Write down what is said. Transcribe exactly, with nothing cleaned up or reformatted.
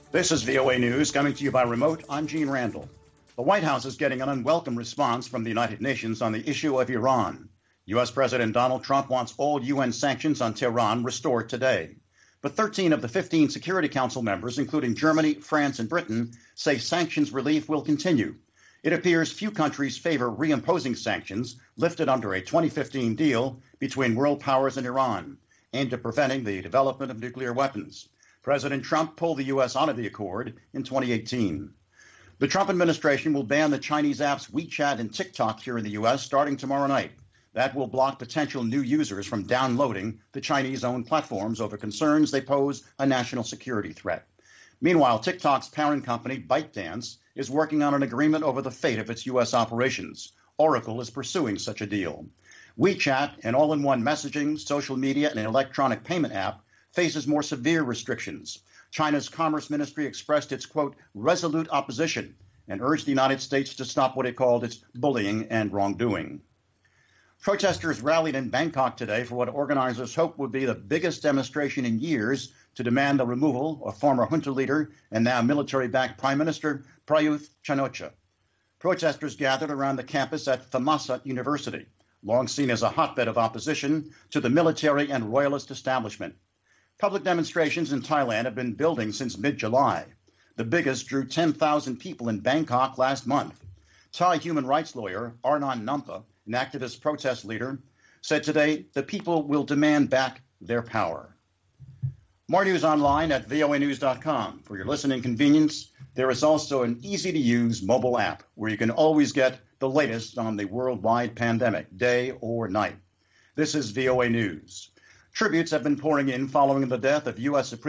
This is V O A News coming to you by remote. I'm Gene Randall. The White House is getting an unwelcome response from the United Nations on the issue of Iran. U S. President Donald Trump wants all U N sanctions on Tehran restored today. But thirteen of the fifteen Security Council members, including Germany, France, and Britain, say sanctions relief will continue. It appears few countries favor reimposing sanctions lifted under a twenty fifteen deal between world powers and Iran, aimed at preventing the development of nuclear weapons. President Trump pulled the U S out of the accord in twenty eighteen. The Trump administration will ban the Chinese apps WeChat and TikTok here in the U S starting tomorrow night. That will block potential new users from downloading the Chinese-owned platforms over concerns they pose a national security threat. Meanwhile, TikTok's parent company, ByteDance, is working on an agreement over the fate of its U S operations. Oracle is pursuing such a deal. WeChat, an all-in-one messaging, social media, and electronic payment app, faces more severe restrictions. China's Commerce Ministry expressed its, quote, resolute opposition and urged the United States to stop what it called its bullying and wrongdoing. Protesters rallied in Bangkok today for what organizers hope would be the biggest demonstration in years to demand the removal of former junta leader and now military-backed Prime Minister Prayuth Chan-o-cha. Protesters gathered around the campus at Thammasat University, long seen as a hotbed of opposition to the military and royalist establishment. Public demonstrations in Thailand have been building since mid-July. The biggest drew ten thousand people in Bangkok last month. Thai human rights lawyer Arnon Nampa, an activist protest leader, said today the people will demand back their power. More news online at V O A news dot com. For your listening convenience, there is also an easy-to-use mobile app where you can always get the latest on the worldwide pandemic, day or night. This is V O A News. Tributes have been pouring in following the death of U S. Supreme